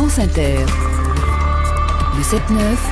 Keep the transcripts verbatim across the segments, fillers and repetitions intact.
France Inter, le sept neuf,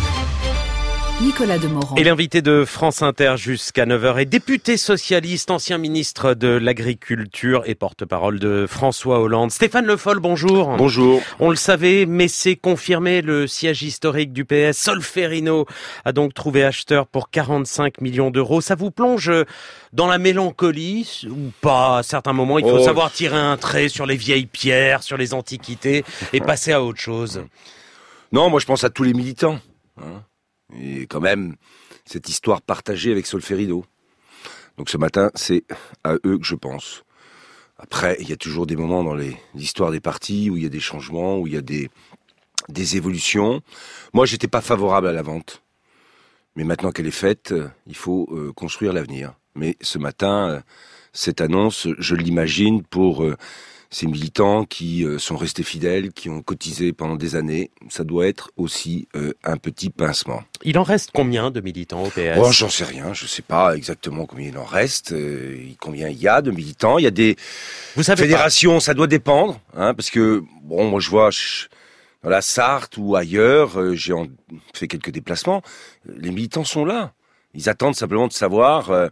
Nicolas Demorand. Et l'invité de France Inter jusqu'à neuf heures est député socialiste, ancien ministre de l'Agriculture et porte-parole de François Hollande. Stéphane Le Foll, bonjour. Bonjour. On le savait, mais c'est confirmé, le siège historique du P S, Solferino, a donc trouvé acheteur pour quarante-cinq millions d'euros. Ça vous plonge dans la mélancolie ou pas? À certains moments, il faut oh. savoir tirer un trait sur les vieilles pierres, sur les antiquités et passer à autre chose. Non, moi je pense à tous les militants, hein. Et quand même, cette histoire partagée avec Solferino. Donc ce matin, c'est à eux que je pense. Après, il y a toujours des moments dans les, l'histoire des partis où il y a des changements, où il y a des, des évolutions. Moi, j'étais pas favorable à la vente. Mais maintenant qu'elle est faite, il faut euh, construire l'avenir. Mais ce matin, euh, cette annonce, je l'imagine pour euh, ces militants qui euh, sont restés fidèles, qui ont cotisé pendant des années. Ça doit être aussi euh, un petit pincement. Il en reste combien de militants au P S? Oh, j'en sais rien, je sais pas exactement combien il en reste, euh, combien il y a de militants. Il y a des Vous savez fédérations, pas. Ça doit dépendre, hein, parce que bon, moi je vois je, dans la Sarthe ou ailleurs, euh, j'ai en, fait quelques déplacements. Les militants sont là, ils attendent simplement de savoir euh,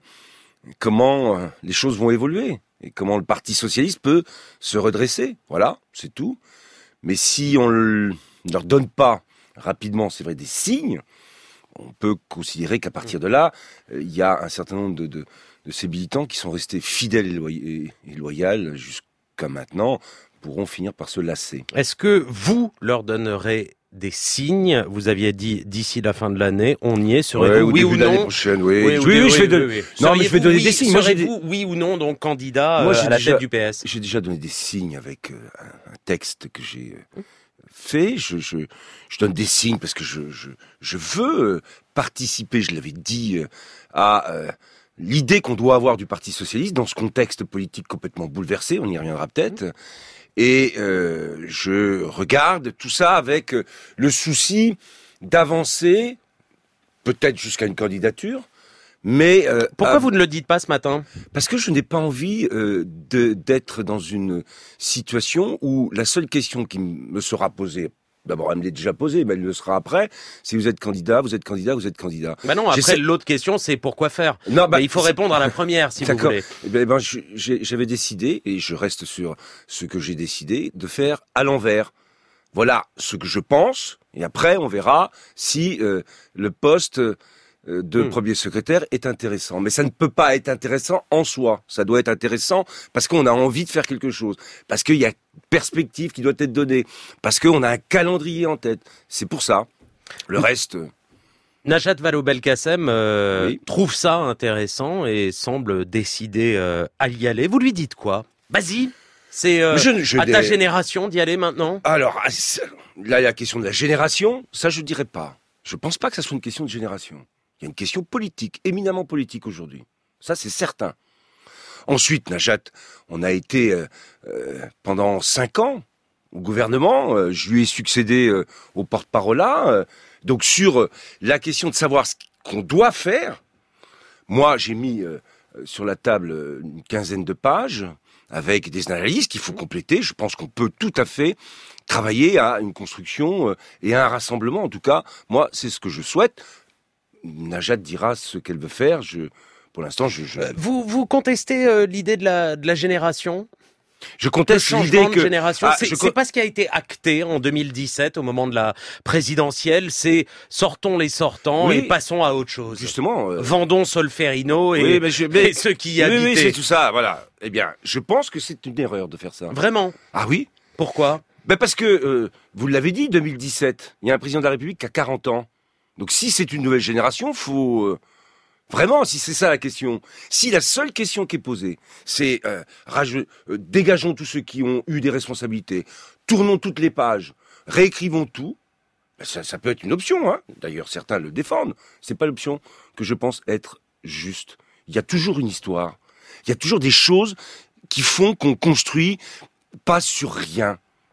comment euh, les choses vont évoluer et comment le Parti socialiste peut se redresser. Voilà, c'est tout. Mais si on ne leur donne pas rapidement, c'est vrai, des signes, on peut considérer qu'à partir de là, il euh, y a un certain nombre de, de, de ces militants qui sont restés fidèles et, loy- et loyaux jusqu'à maintenant, pourront finir par se lasser. Est-ce que vous leur donnerez des signes? Vous aviez dit d'ici la fin de l'année, on y est, serez-vous ouais, oui ou non prochaine, oui. Oui, oui, oui, oui, je vais oui, de... oui, oui. Non, mais je vais donner oui, des signes. Moi, serez-vous des... oui ou non donc candidat Moi, euh, à la déjà, tête du P S? J'ai déjà donné des signes avec euh, un, un texte que j'ai euh, fait. Je, je, je donne des signes parce que je, je, je veux euh, participer, je l'avais dit, euh, à euh, l'idée qu'on doit avoir du Parti socialiste dans ce contexte politique complètement bouleversé. On y reviendra peut-être. Mmh. Et euh, je regarde tout ça avec euh, le souci d'avancer, peut-être jusqu'à une candidature, mais... Euh, Pourquoi à... vous ne le dites pas ce matin? Parce que je n'ai pas envie euh, de, d'être dans une situation où la seule question qui me sera posée, d'abord elle me l'est déjà posée, mais elle le sera après, c'est vous êtes candidat, vous êtes candidat, vous êtes candidat. Bah non, après J'essaie... l'autre question c'est pourquoi faire. Non, bah, mais il faut c'est... répondre à la première si D'accord. vous voulez. Eh ben, eh ben, je, j'ai, j'avais décidé, et je reste sur ce que j'ai décidé, de faire à l'envers. Voilà ce que je pense, et après on verra si euh, le poste euh, de mmh. premier secrétaire est intéressant. Mais ça ne peut pas être intéressant en soi, ça doit être intéressant parce qu'on a envie de faire quelque chose, parce qu'il y a une perspective qui doit être donnée, parce qu'on a un calendrier en tête. C'est pour ça. Le reste... Euh... Najat Vallaud-Belkacem euh, oui. trouve ça intéressant et semble décidé euh, à y aller. Vous lui dites quoi? Vas-y. C'est euh, je, je à ta des... génération d'y aller maintenant? Alors, là, la question de la génération, ça je dirais pas. Je pense pas que ça soit une question de génération. Il y a une question politique, éminemment politique aujourd'hui. Ça, c'est certain. Ensuite, Najat, on a été euh, euh, pendant cinq ans au gouvernement. Euh, je lui ai succédé euh, au porte-parole là. Euh, donc, sur euh, la question de savoir ce qu'on doit faire, moi, j'ai mis euh, sur la table une quinzaine de pages avec des analyses qu'il faut compléter. Je pense qu'on peut tout à fait travailler à une construction et à un rassemblement. En tout cas, moi, c'est ce que je souhaite. Najat dira ce qu'elle veut faire. Je, pour l'instant, je... je... Vous, vous contestez euh, l'idée de la, de la génération? Je conteste l'idée de que... génération. Ah, c'est, je... c'est pas ce qui a été acté en deux mille dix-sept au moment de la présidentielle. C'est sortons les sortants oui, et passons à autre chose. Justement. Euh... Vendons Solferino et, oui, mais je... mais... et ceux qui y oui, habitaient. Oui, c'est tout ça, voilà. Eh bien, je pense que c'est une erreur de faire ça. Vraiment? Ah oui? Pourquoi? Ben parce que, euh, vous l'avez dit, deux mille dix-sept, il y a un président de la République qui a quarante ans. Donc si c'est une nouvelle génération, faut... Euh... Vraiment, si c'est ça la question, si la seule question qui est posée, c'est euh, rage, euh, dégageons tous ceux qui ont eu des responsabilités, tournons toutes les pages, réécrivons tout, ben ça, ça peut être une option, hein. D'ailleurs certains le défendent, c'est pas l'option que je pense être juste. Il y a toujours une histoire, il y a toujours des choses qui font qu'on construit pas sur rien.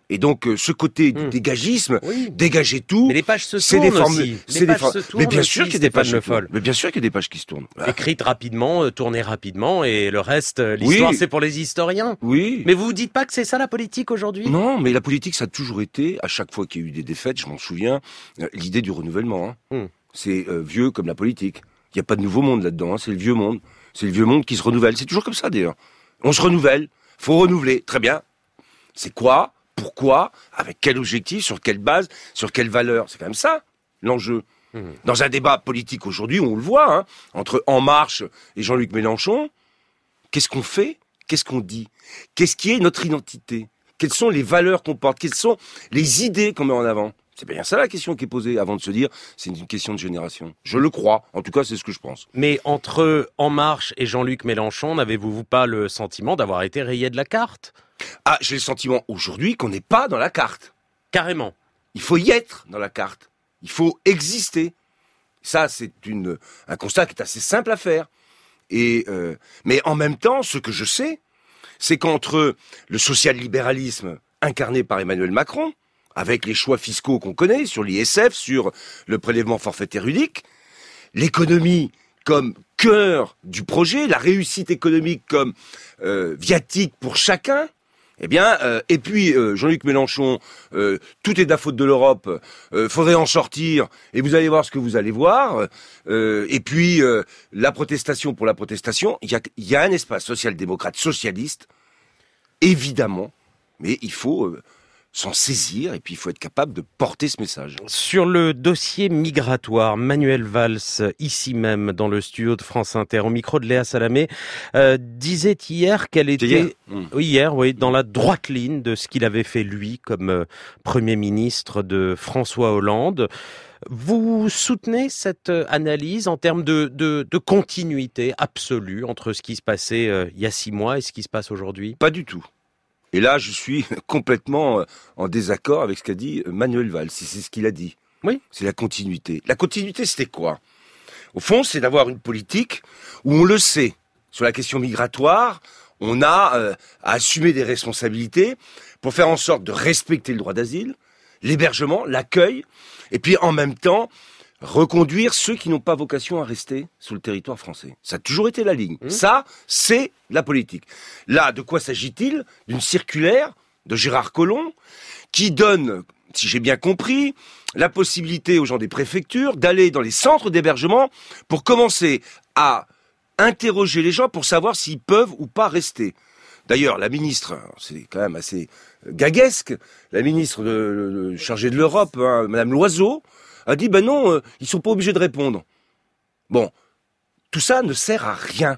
Et donc, euh, ce côté du Mmh. dégagisme, Oui. dégager tout, Mais les pages se c'est tournent des formules. aussi. C'est Les des pages for- se Mais tournent bien aussi, sûr qu'il y a des Stéphane pages Le qui tournent. Foll. Mais bien sûr qu'il y a des pages qui se tournent. Ah, Écrites rapidement, euh, tournées rapidement, et le reste, euh, l'histoire, Oui. c'est pour les historiens. oui. Mais vous vous dites pas que c'est ça la politique aujourd'hui? Non, mais la politique, ça a toujours été, à chaque fois qu'il y a eu des défaites, je m'en souviens, euh, l'idée du renouvellement. Hein. Hmm. C'est euh, vieux comme la politique. Il n'y a pas de nouveau monde là-dedans, hein. C'est le vieux monde. C'est le vieux monde qui se renouvelle. C'est toujours comme ça d'ailleurs. On se renouvelle, faut renouveler. Très bien. C'est quoi? Pourquoi? Avec quel objectif? Sur quelle base? Sur quelle valeur? C'est quand même ça, l'enjeu. Hmm. Dans un débat politique aujourd'hui, on le voit, hein, entre En Marche et Jean-Luc Mélenchon, qu'est-ce qu'on fait? Qu'est-ce qu'on dit? Qu'est-ce qui est notre identité? Quelles sont les valeurs qu'on porte? Quelles sont les idées qu'on met en avant? C'est bien ça la question qui est posée avant de se dire c'est une question de génération. Je le crois, en tout cas c'est ce que je pense. Mais entre En Marche et Jean-Luc Mélenchon, n'avez-vous pas le sentiment d'avoir été rayé de la carte? Ah, j'ai le sentiment aujourd'hui qu'on n'est pas dans la carte. Carrément. Il faut y être dans la carte. Il faut exister. Ça, c'est une, un constat qui est assez simple à faire. Et euh, mais en même temps, ce que je sais, c'est qu'entre le social-libéralisme incarné par Emmanuel Macron, avec les choix fiscaux qu'on connaît sur l'I S F, sur le prélèvement forfaitaire unique, l'économie comme cœur du projet, la réussite économique comme euh, viatique pour chacun, eh bien, euh, et puis euh, Jean-Luc Mélenchon, euh, tout est de la faute de l'Europe, euh, faudrait en sortir, et vous allez voir ce que vous allez voir, euh, et puis euh, la protestation pour la protestation, il y a, il y a un espace social-démocrate socialiste, évidemment, mais il faut euh, s'en saisir, et puis il faut être capable de porter ce message. Sur le dossier migratoire, Manuel Valls, ici même dans le studio de France Inter, au micro de Léa Salamé, euh, disait hier qu'elle était hier mmh. oui, hier, oui, dans la droite ligne de ce qu'il avait fait lui comme euh, Premier ministre de François Hollande. Vous soutenez cette analyse en termes de, de, de continuité absolue entre ce qui se passait euh, il y a six mois et ce qui se passe aujourd'hui? Pas du tout. Et là, je suis complètement en désaccord avec ce qu'a dit Manuel Valls, si c'est ce qu'il a dit. Oui. C'est la continuité. La continuité, c'était quoi? Au fond, c'est d'avoir une politique où on le sait. Sur la question migratoire, on a euh, à assumer des responsabilités pour faire en sorte de respecter le droit d'asile, l'hébergement, l'accueil, et puis en même temps, reconduire ceux qui n'ont pas vocation à rester sur le territoire français. Ça a toujours été la ligne. Mmh. Ça, c'est la politique. Là, de quoi s'agit-il? D'une circulaire de Gérard Collomb qui donne, si j'ai bien compris, la possibilité aux gens des préfectures d'aller dans les centres d'hébergement pour commencer à interroger les gens pour savoir s'ils peuvent ou pas rester. D'ailleurs, la ministre, c'est quand même assez gaguesque, la ministre de, de, chargée de l'Europe, hein, Madame Loiseau, a dit, ben non, euh, ils sont pas obligés de répondre. Bon, tout ça ne sert à rien.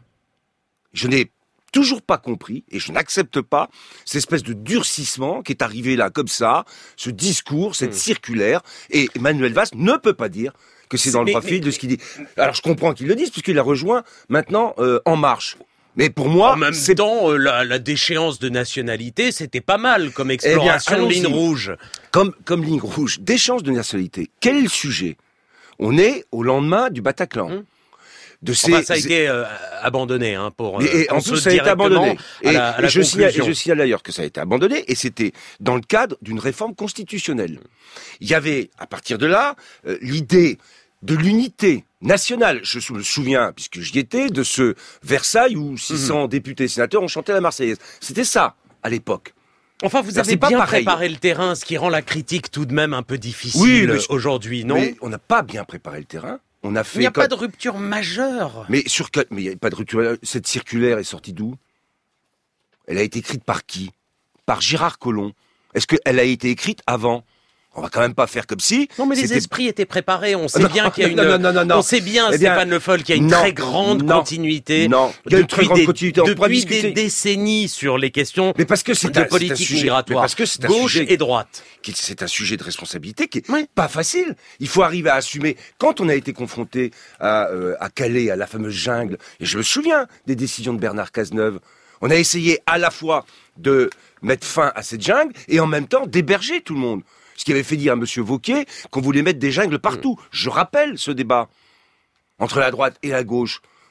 Je n'ai toujours pas compris, et je n'accepte pas, cette espèce de durcissement qui est arrivé là, comme ça, ce discours, cette mmh. circulaire, et Manuel Valls ne peut pas dire que c'est dans le profil de ce qu'il dit. Alors je comprends qu'il le dise, puisqu'il a rejoint maintenant euh, En Marche. Mais pour moi, en même c'est... temps, euh, la, la déchéance de nationalité, c'était pas mal comme exploration eh bien, de ligne rouge. Comme, comme ligne rouge, déchéance de nationalité. Quel est le sujet? On est au lendemain du Bataclan. Hum. De ces... enfin, ça a été euh, abandonné, hein, pour. Mais, et euh, en plus, ça a été abandonné. Et, et, la, à et, la je signale, et conclusion. je signale d'ailleurs que ça a été abandonné, et c'était dans le cadre d'une réforme constitutionnelle. Il y avait, à partir de là, euh, l'idée de l'unité nationale. Je me souviens, puisque j'y étais, de ce Versailles où six cents mmh. députés et sénateurs ont chanté la Marseillaise. C'était ça, à l'époque. Enfin, vous Alors, avez pas bien pareil. préparé le terrain, ce qui rend la critique tout de même un peu difficile oui, mais, aujourd'hui, non? Mais on n'a pas bien préparé le terrain. On a fait il n'y a comme... pas de rupture majeure. Mais sur mais il n'y a pas de rupture. Cette circulaire est sortie d'où? Elle a été écrite par qui? Par Gérard Collomb. Est-ce qu'elle a été écrite avant? On va quand même pas faire comme si. Non, mais c'était... les esprits étaient préparés. On sait non, bien qu'il y a une. Non, non, non, non, non. On sait bien, eh bien, Stéphane Le Foll, qu'il y a une non, très grande non, continuité. Non, il y a une très grande des, continuité. On depuis discuter. des décennies sur les questions mais parce que c'est de un, politique c'est un sujet, migratoire, parce que c'est un gauche sujet, et droite. Qui, c'est un sujet de responsabilité qui est oui. pas facile. Il faut arriver à assumer. Quand on a été confronté à, euh, à Calais, à la fameuse jungle, et je me souviens des décisions de Bernard Cazeneuve, on a essayé à la fois de mettre fin à cette jungle et en même temps d'héberger tout le monde. Ce qui avait fait dire à M. Wauquiez qu'on voulait mettre des jungles partout. Mmh. Je rappelle ce débat entre la droite et la gauche.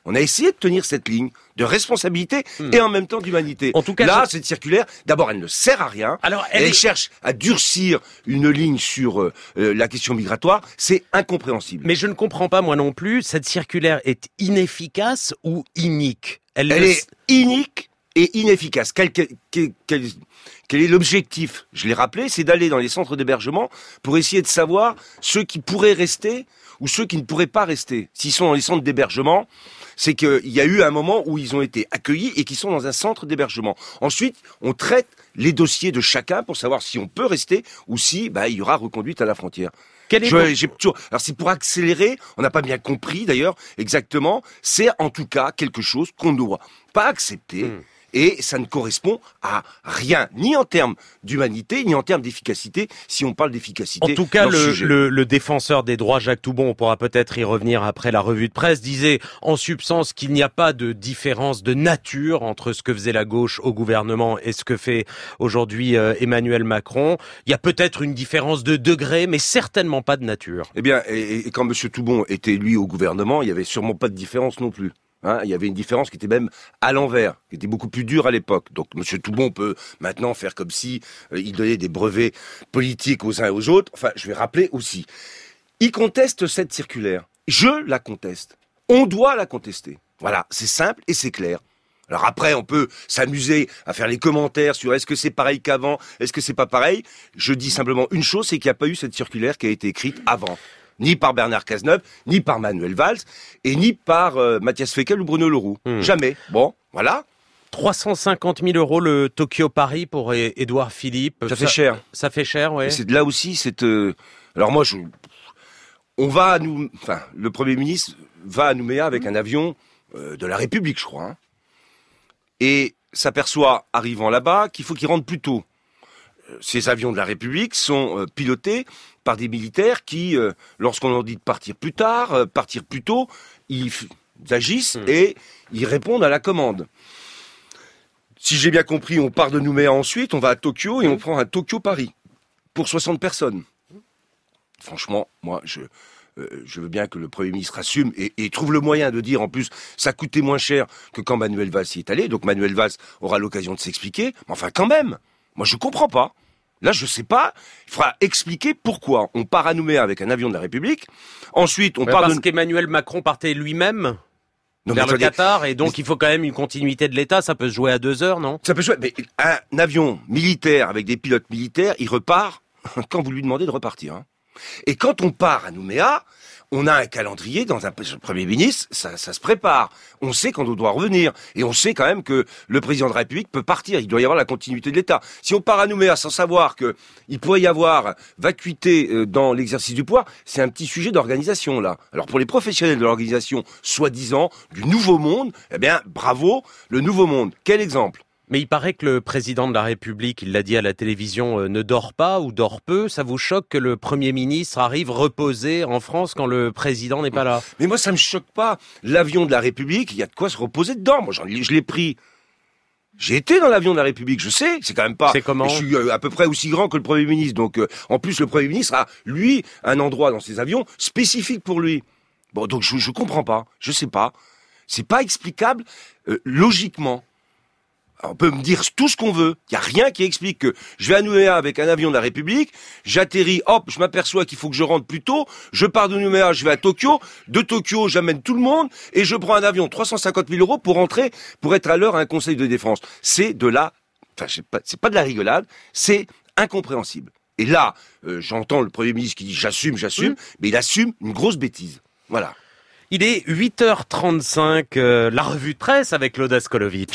On a essayé de tenir cette ligne de responsabilité mmh. et en même temps d'humanité. En tout cas, là, je... cette circulaire, d'abord, elle ne sert à rien. Alors, elle, elle est... cherche à durcir une ligne sur euh, la question migratoire. C'est incompréhensible. Mais je ne comprends pas, moi non plus, cette circulaire est inefficace ou inique? Elle, elle le... est inique et inefficace. Quel, quel, quel, quel, quel est l'objectif? Je l'ai rappelé, c'est d'aller dans les centres d'hébergement pour essayer de savoir ceux qui pourraient rester ou ceux qui ne pourraient pas rester. S'ils sont dans les centres d'hébergement, c'est qu'il y a eu un moment où ils ont été accueillis et qu'ils sont dans un centre d'hébergement. Ensuite, on traite les dossiers de chacun pour savoir si on peut rester ou si bah, il y aura reconduite à la frontière. Quel est Je, j'ai toujours... Alors c'est pour accélérer, on n'a pas bien compris d'ailleurs exactement, c'est en tout cas quelque chose qu'on ne doit pas accepter. Mmh. Et ça ne correspond à rien, ni en termes d'humanité, ni en termes d'efficacité, si on parle d'efficacité. En tout cas, le, le, le défenseur des droits, Jacques Toubon, on pourra peut-être y revenir après la revue de presse, disait en substance qu'il n'y a pas de différence de nature entre ce que faisait la gauche au gouvernement et ce que fait aujourd'hui euh, Emmanuel Macron. Il y a peut-être une différence de degré, mais certainement pas de nature. Eh bien, et, et quand M. Toubon était, lui, au gouvernement, il n'y avait sûrement pas de différence non plus. Hein, il y avait une différence qui était même à l'envers, qui était beaucoup plus dure à l'époque. Donc M. Toubon peut maintenant faire comme si euh, il donnait des brevets politiques aux uns et aux autres. Enfin, je vais rappeler aussi. Il conteste cette circulaire. Je la conteste. On doit la contester. Voilà, c'est simple et c'est clair. Alors après, on peut s'amuser à faire les commentaires sur est-ce que c'est pareil qu'avant, est-ce que c'est pas pareil. Je dis simplement une chose, c'est qu'il n'y a pas eu cette circulaire qui a été écrite avant. Ni par Bernard Cazeneuve, ni par Manuel Valls, et ni par euh, Mathias Fekl ou Bruno Le Roux. Mmh. Jamais. Bon, voilà. trois cent cinquante mille euros le Tokyo-Paris pour Édouard Philippe. Ça, ça fait cher. Ça fait cher, ouais. Et c'est là aussi, c'est... Euh... Alors moi, je... on va à nous... Enfin, le Premier ministre va à Nouméa avec un avion euh, de la République, je crois. Hein, et s'aperçoit, arrivant là-bas, qu'il faut qu'il rentre plus tôt. Ces avions de la République sont euh, pilotés par des militaires qui, euh, lorsqu'on leur dit de partir plus tard, euh, partir plus tôt, ils, f- ils agissent mmh. et ils répondent à la commande. Si j'ai bien compris, on part de Nouméa ensuite, on va à Tokyo et on prend un Tokyo-Paris pour soixante personnes. Franchement, moi, je, euh, je veux bien que le Premier ministre assume et, et trouve le moyen de dire, en plus, ça coûtait moins cher que quand Manuel Valls y est allé, donc Manuel Valls aura l'occasion de s'expliquer, mais enfin quand même. Moi, je comprends pas. Là, je sais pas. Il faudra expliquer pourquoi on part à Nouméa avec un avion de la République. Ensuite, on ouais, part parce de... qu'Emmanuel Macron partait lui-même non, vers le attendez, Qatar, et donc mais... il faut quand même une continuité de l'État. Ça peut se jouer à deux heures, non? Ça peut se jouer. Mais un avion militaire avec des pilotes militaires, il repart quand vous lui demandez de repartir. Hein. Et quand on part à Nouméa, on a un calendrier dans un Premier ministre, ça, ça se prépare. On sait quand on doit revenir. Et on sait quand même que le président de la République peut partir. Il doit y avoir la continuité de l'État. Si on part à Nouméa sans savoir que il pourrait y avoir vacuité dans l'exercice du pouvoir, c'est un petit sujet d'organisation, là. Alors pour les professionnels de l'organisation, soi-disant, du nouveau monde, eh bien, bravo, le nouveau monde. Quel exemple? Mais il paraît que le président de la République, il l'a dit à la télévision, euh, ne dort pas ou dort peu. Ça vous choque que le Premier ministre arrive reposé en France quand le président n'est pas là? Mais moi, ça me choque pas. L'avion de la République, il y a de quoi se reposer dedans. Moi, j'en, je l'ai pris. J'ai été dans l'avion de la République, je sais. C'est quand même pas... C'est comment? Je suis à peu près aussi grand que le Premier ministre. Donc, euh, en plus, le Premier ministre a, lui, un endroit dans ses avions spécifique pour lui. Bon, donc je, je comprends pas. Je sais pas. C'est pas explicable euh, logiquement. Alors, on peut me dire tout ce qu'on veut. Il y a rien qui explique que je vais à Nouméa avec un avion de la République, j'atterris, hop, je m'aperçois qu'il faut que je rentre plus tôt, je pars de Nouméa, je vais à Tokyo, de Tokyo, j'amène tout le monde, et je prends un avion trois cent cinquante mille euros pour rentrer, pour être à l'heure à un conseil de défense. C'est de la, enfin, c'est pas, c'est pas de la rigolade, c'est incompréhensible. Et là, euh, j'entends le Premier ministre qui dit j'assume, j'assume, mmh. mais il assume une grosse bêtise. Voilà. Il est huit heures trente-cinq, euh, la revue de presse avec Claude Askolovitch.